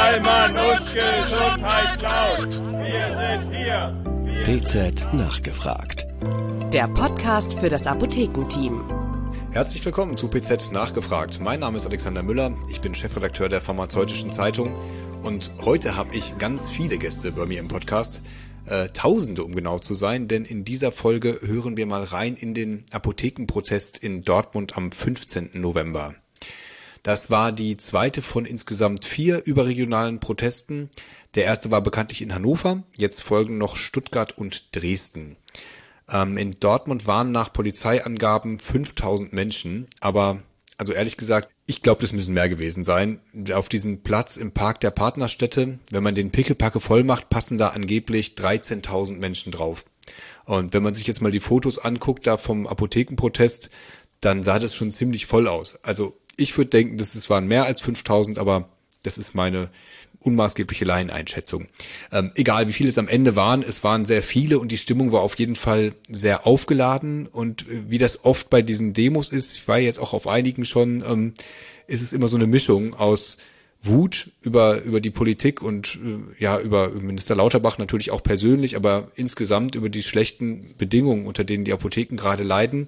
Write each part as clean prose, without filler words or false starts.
weil man uns Gesundheit klaut. Wir sind hier. PZ nachgefragt. Der Podcast für das Apothekenteam. Herzlich willkommen zu PZ nachgefragt. Mein Name ist Alexander Müller, ich bin Chefredakteur der Pharmazeutischen Zeitung und heute habe ich ganz viele Gäste bei mir im Podcast. Tausende, um genau zu sein, denn in dieser Folge hören wir mal rein in den Apothekenprotest in Dortmund am 15. November. Das war die zweite von insgesamt 4 überregionalen Protesten. Der erste war bekanntlich in Hannover, jetzt folgen noch Stuttgart und Dresden. In Dortmund waren nach Polizeiangaben 5000 Menschen, aber also ehrlich gesagt, ich glaube, das müssen mehr gewesen sein. Auf diesem Platz im Park der Partnerstädte, wenn man den Pickepacke voll macht, passen da angeblich 13.000 Menschen drauf. Und wenn man sich jetzt mal die Fotos anguckt da vom Apothekenprotest, dann sah das schon ziemlich voll aus. Also ich würde denken, es waren mehr als 5000, aber das ist meine unmaßgebliche Laieneinschätzung. Egal wie viele es am Ende waren, es waren sehr viele und die Stimmung war auf jeden Fall sehr aufgeladen und wie das oft bei diesen Demos ist, ich war jetzt auch auf einigen schon, ist es immer so eine Mischung aus Wut über die Politik und über Minister Lauterbach natürlich auch persönlich, aber insgesamt über die schlechten Bedingungen, unter denen die Apotheken gerade leiden.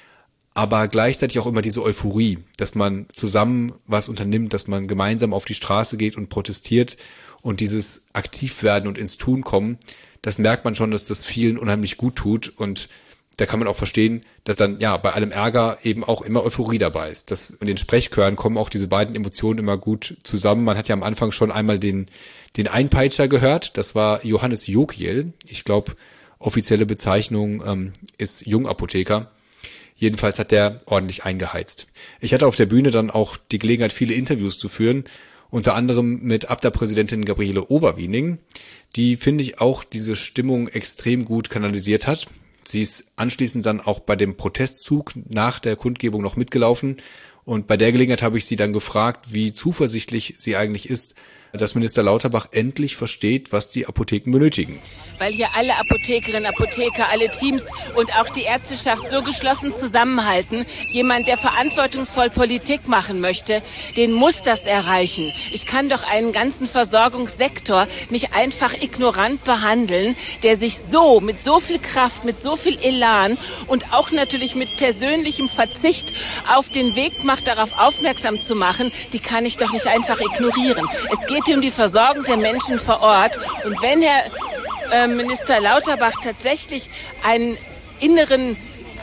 Aber gleichzeitig auch immer diese Euphorie, dass man zusammen was unternimmt, dass man gemeinsam auf die Straße geht und protestiert und dieses Aktivwerden und ins Tun kommen, das merkt man schon, dass das vielen unheimlich gut tut und da kann man auch verstehen, dass dann bei allem Ärger eben auch immer Euphorie dabei ist. In den Sprechchören kommen auch diese beiden Emotionen immer gut zusammen. Man hat ja am Anfang schon einmal den Einpeitscher gehört, das war Johannes Jokiel. Ich glaube, offizielle Bezeichnung ist Jungapotheker. Jedenfalls hat der ordentlich eingeheizt. Ich hatte auf der Bühne dann auch die Gelegenheit, viele Interviews zu führen, unter anderem mit Abda-Präsidentin Gabriele Overwiening, die, finde ich, auch diese Stimmung extrem gut kanalisiert hat. Sie ist anschließend dann auch bei dem Protestzug nach der Kundgebung noch mitgelaufen und bei der Gelegenheit habe ich sie dann gefragt, wie zuversichtlich sie eigentlich ist, dass Minister Lauterbach endlich versteht, was die Apotheken benötigen. Weil hier alle Apothekerinnen, Apotheker, alle Teams und auch die Ärzteschaft so geschlossen zusammenhalten. Jemand, der verantwortungsvoll Politik machen möchte, den muss das erreichen. Ich kann doch einen ganzen Versorgungssektor nicht einfach ignorant behandeln, der sich so mit so viel Kraft, mit so viel Elan und auch natürlich mit persönlichem Verzicht auf den Weg macht, darauf aufmerksam zu machen. Die kann ich doch nicht einfach ignorieren. Es geht um die Versorgung der Menschen vor Ort. Und wenn Herr Minister Lauterbach tatsächlich einen inneren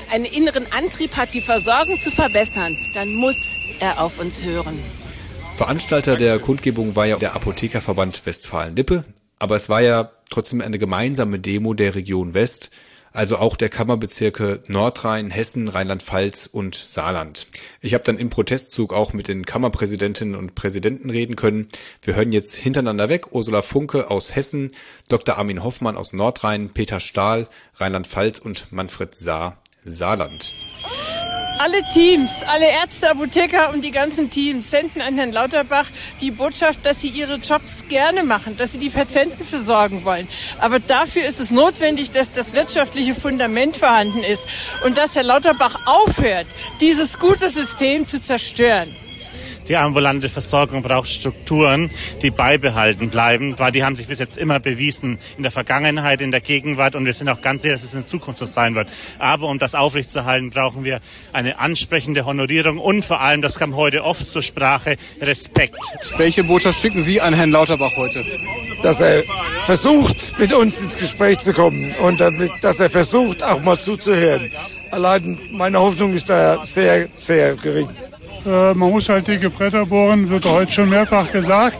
Antrieb hat, die Versorgung zu verbessern, dann muss er auf uns hören. Veranstalter der Kundgebung war ja der Apothekerverband Westfalen-Lippe, aber es war ja trotzdem eine gemeinsame Demo der Region West, also auch der Kammerbezirke Nordrhein, Hessen, Rheinland-Pfalz und Saarland. Ich habe dann im Protestzug auch mit den Kammerpräsidentinnen und Präsidenten reden können. Wir hören jetzt hintereinander weg Ursula Funke aus Hessen, Dr. Armin Hoffmann aus Nordrhein, Peter Stahl, Rheinland-Pfalz und Manfred Saar, Saarland. Alle Teams, alle Ärzte, Apotheker und die ganzen Teams senden an Herrn Lauterbach die Botschaft, dass sie ihre Jobs gerne machen, dass sie die Patienten versorgen wollen. Aber dafür ist es notwendig, dass das wirtschaftliche Fundament vorhanden ist und dass Herr Lauterbach aufhört, dieses gute System zu zerstören. Die ambulante Versorgung braucht Strukturen, die beibehalten bleiben, weil die haben sich bis jetzt immer bewiesen in der Vergangenheit, in der Gegenwart und wir sind auch ganz sicher, dass es in Zukunft so sein wird. Aber um das aufrechtzuerhalten, brauchen wir eine ansprechende Honorierung und vor allem, das kam heute oft zur Sprache, Respekt. Welche Botschaft schicken Sie an Herrn Lauterbach heute? Dass er versucht, mit uns ins Gespräch zu kommen und dass er versucht, auch mal zuzuhören. Allein meine Hoffnung ist da sehr, sehr gering. Man muss halt dicke Bretter bohren, wird heute schon mehrfach gesagt.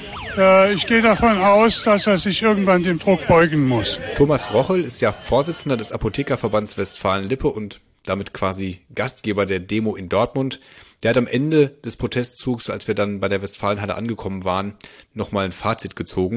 Ich gehe davon aus, dass er sich irgendwann dem Druck beugen muss. Thomas Rochel ist ja Vorsitzender des Apothekerverbands Westfalen-Lippe und damit quasi Gastgeber der Demo in Dortmund. Der hat am Ende des Protestzugs, als wir dann bei der Westfalenhalle angekommen waren, nochmal ein Fazit gezogen.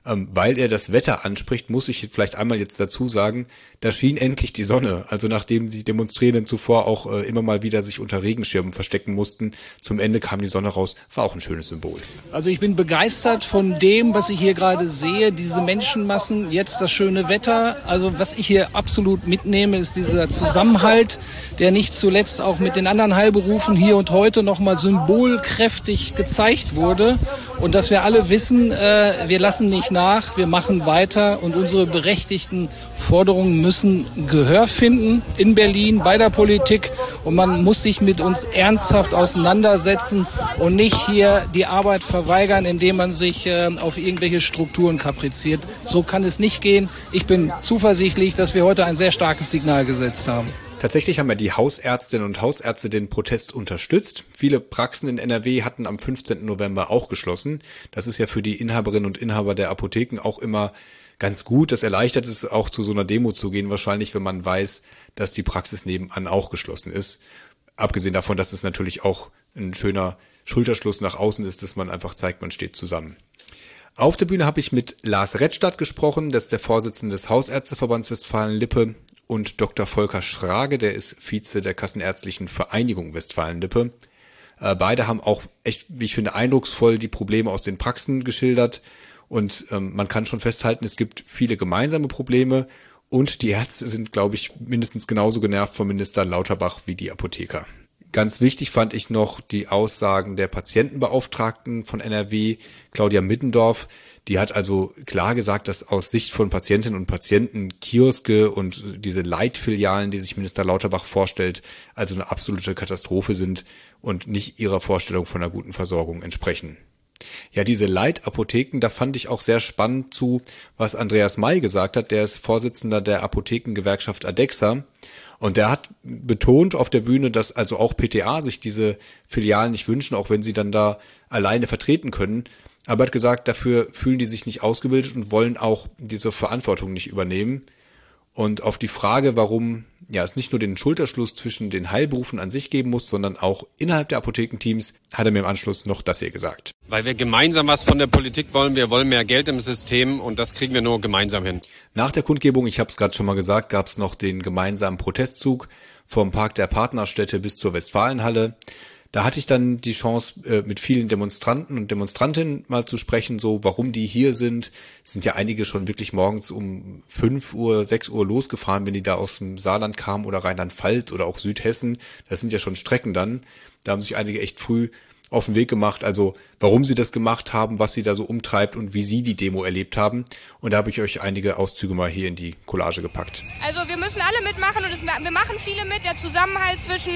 Weil er das Wetter anspricht, muss ich vielleicht einmal jetzt dazu sagen, da schien endlich die Sonne. Also nachdem die Demonstrierenden zuvor auch immer mal wieder sich unter Regenschirmen verstecken mussten, zum Ende kam die Sonne raus, war auch ein schönes Symbol. Also ich bin begeistert von dem, was ich hier gerade sehe, diese Menschenmassen, jetzt das schöne Wetter. Also was ich hier absolut mitnehme, ist dieser Zusammenhalt, der nicht zuletzt auch mit den anderen Heilberufen hier und heute nochmal symbolkräftig gezeigt wurde. Und dass wir alle wissen, wir lassen nicht nach, wir machen weiter und unsere berechtigten Forderungen müssen Gehör finden in Berlin bei der Politik und man muss sich mit uns ernsthaft auseinandersetzen und nicht hier die Arbeit verweigern, indem man sich auf irgendwelche Strukturen kapriziert. So kann es nicht gehen. Ich bin zuversichtlich, dass wir heute ein sehr starkes Signal gesetzt haben. Tatsächlich haben ja die Hausärztinnen und Hausärzte den Protest unterstützt. Viele Praxen in NRW hatten am 15. November auch geschlossen. Das ist ja für die Inhaberinnen und Inhaber der Apotheken auch immer ganz gut. Das erleichtert es auch, zu so einer Demo zu gehen, wahrscheinlich, wenn man weiß, dass die Praxis nebenan auch geschlossen ist. Abgesehen davon, dass es natürlich auch ein schöner Schulterschluss nach außen ist, dass man einfach zeigt, man steht zusammen. Auf der Bühne habe ich mit Lars Rettstadt gesprochen, das ist der Vorsitzende des Hausärzteverbands Westfalen-Lippe, und Dr. Volker Schrage, der ist Vize der Kassenärztlichen Vereinigung Westfalen-Lippe. Beide haben auch echt, wie ich finde, eindrucksvoll die Probleme aus den Praxen geschildert und man kann schon festhalten, es gibt viele gemeinsame Probleme und die Ärzte sind, glaube ich, mindestens genauso genervt vom Minister Lauterbach wie die Apotheker. Ganz wichtig fand ich noch die Aussagen der Patientenbeauftragten von NRW, Claudia Middendorf. Die hat also klar gesagt, dass aus Sicht von Patientinnen und Patienten Kioske und diese Leitfilialen, die sich Minister Lauterbach vorstellt, also eine absolute Katastrophe sind und nicht ihrer Vorstellung von einer guten Versorgung entsprechen. Ja, diese Leitapotheken, da fand ich auch sehr spannend zu, was Andreas May gesagt hat. Der ist Vorsitzender der Apothekengewerkschaft ADEXA. Und der hat betont auf der Bühne, dass also auch PTA sich diese Filialen nicht wünschen, auch wenn sie dann da alleine vertreten können. Aber er hat gesagt, dafür fühlen die sich nicht ausgebildet und wollen auch diese Verantwortung nicht übernehmen. Und auf die Frage, warum ja es nicht nur den Schulterschluss zwischen den Heilberufen an sich geben muss, sondern auch innerhalb der Apothekenteams, hat er mir im Anschluss noch das hier gesagt. Weil wir gemeinsam was von der Politik wollen. Wir wollen mehr Geld im System und das kriegen wir nur gemeinsam hin. Nach der Kundgebung, ich habe es gerade schon mal gesagt, gab es noch den gemeinsamen Protestzug vom Park der Partnerstädte bis zur Westfalenhalle. Da hatte ich dann die Chance, mit vielen Demonstranten und Demonstrantinnen mal zu sprechen, so warum die hier sind. Es sind ja einige schon wirklich morgens um 5 Uhr, 6 Uhr losgefahren, wenn die da aus dem Saarland kamen oder Rheinland-Pfalz oder auch Südhessen. Das sind ja schon Strecken dann. Da haben sich einige echt früh auf den Weg gemacht, also warum sie das gemacht haben, was sie da so umtreibt und wie sie die Demo erlebt haben. Und da habe ich euch einige Auszüge mal hier in die Collage gepackt. Also wir müssen alle mitmachen und wir machen viele mit. Der Zusammenhalt zwischen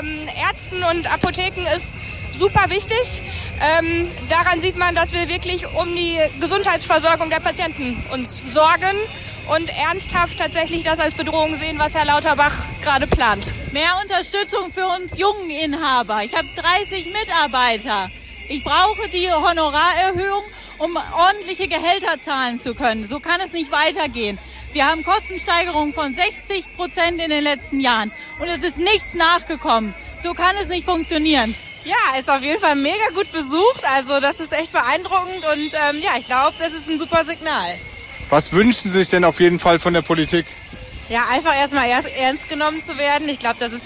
Ärzten und Apotheken ist super wichtig. Daran sieht man, dass wir wirklich um die Gesundheitsversorgung der Patienten uns sorgen und ernsthaft tatsächlich das als Bedrohung sehen, was Herr Lauterbach gerade plant. Mehr Unterstützung für uns jungen Inhaber. Ich habe 30 Mitarbeiter. Ich brauche die Honorarerhöhung, um ordentliche Gehälter zahlen zu können. So kann es nicht weitergehen. Wir haben Kostensteigerungen von 60% in den letzten Jahren und es ist nichts nachgekommen. So kann es nicht funktionieren. Ja, ist auf jeden Fall mega gut besucht. Also das ist echt beeindruckend und ich glaube, das ist ein super Signal. Was wünschen Sie sich denn auf jeden Fall von der Politik? Ja, einfach erstmal ernst genommen zu werden. Ich glaube, das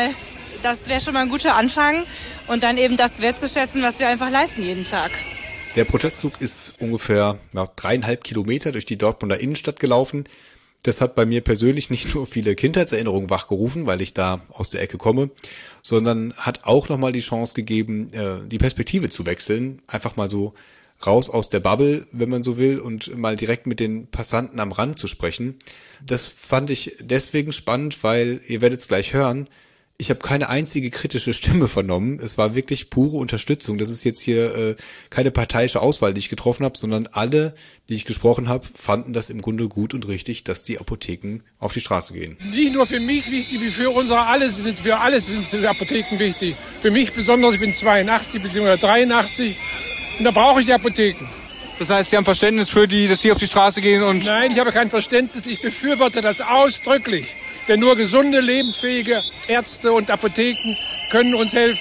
wäre schon mal ein guter Anfang. Und dann eben das wertzuschätzen, was wir einfach leisten jeden Tag. Der Protestzug ist ungefähr 3,5 Kilometer durch die Dortmunder Innenstadt gelaufen. Das hat bei mir persönlich nicht nur viele Kindheitserinnerungen wachgerufen, weil ich da aus der Ecke komme, sondern hat auch nochmal die Chance gegeben, die Perspektive zu wechseln. Einfach mal so raus aus der Bubble, wenn man so will, und mal direkt mit den Passanten am Rand zu sprechen. Das fand ich deswegen spannend, weil, ihr werdet es gleich hören, ich habe keine einzige kritische Stimme vernommen. Es war wirklich pure Unterstützung. Das ist jetzt hier keine parteiische Auswahl, die ich getroffen habe, sondern alle, die ich gesprochen habe, fanden das im Grunde gut und richtig, dass die Apotheken auf die Straße gehen. Nicht nur für mich wichtig, wie für für alle sind die Apotheken wichtig. Für mich besonders, ich bin 82 bzw. 83 und da brauche ich die Apotheken. Das heißt, Sie haben Verständnis für die, dass Sie auf die Straße gehen und... Nein, ich habe kein Verständnis. Ich befürworte das ausdrücklich. Denn nur gesunde, lebensfähige Ärzte und Apotheken können uns helfen.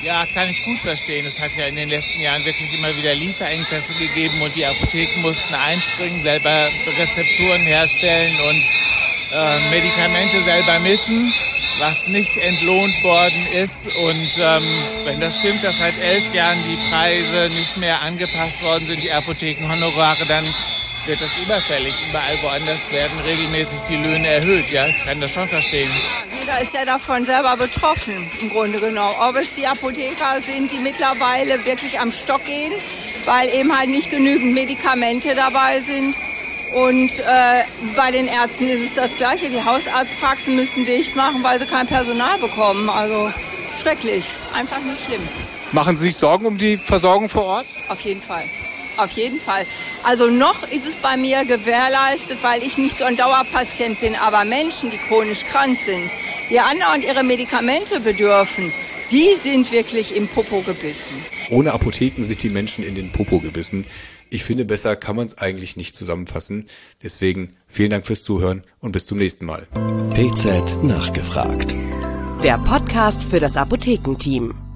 Ja, kann ich gut verstehen. Es hat ja in den letzten Jahren wirklich immer wieder Lieferengpässe gegeben und die Apotheken mussten einspringen, selber Rezepturen herstellen und Medikamente selber mischen, was nicht entlohnt worden ist. Und wenn das stimmt, dass seit 11 Jahren die Preise nicht mehr angepasst worden sind, die Apothekenhonorare, dann wird das überfällig. Überall woanders werden regelmäßig die Löhne erhöht. Ja, ich kann das schon verstehen. Jeder ist ja davon selber betroffen, im Grunde genommen. Ob es die Apotheker sind, die mittlerweile wirklich am Stock gehen, weil eben halt nicht genügend Medikamente dabei sind. Und bei den Ärzten ist es das Gleiche. Die Hausarztpraxen müssen dicht machen, weil sie kein Personal bekommen. Also schrecklich, einfach nur schlimm. Machen Sie sich Sorgen um die Versorgung vor Ort? Auf jeden Fall. Auf jeden Fall. Also noch ist es bei mir gewährleistet, weil ich nicht so ein Dauerpatient bin. Aber Menschen, die chronisch krank sind, die andauernd ihre Medikamente bedürfen, die sind wirklich im Popo gebissen. Ohne Apotheken sind die Menschen in den Popo gebissen. Ich finde, besser kann man es eigentlich nicht zusammenfassen. Deswegen vielen Dank fürs Zuhören und bis zum nächsten Mal. PZ nachgefragt. Der Podcast für das Apothekenteam.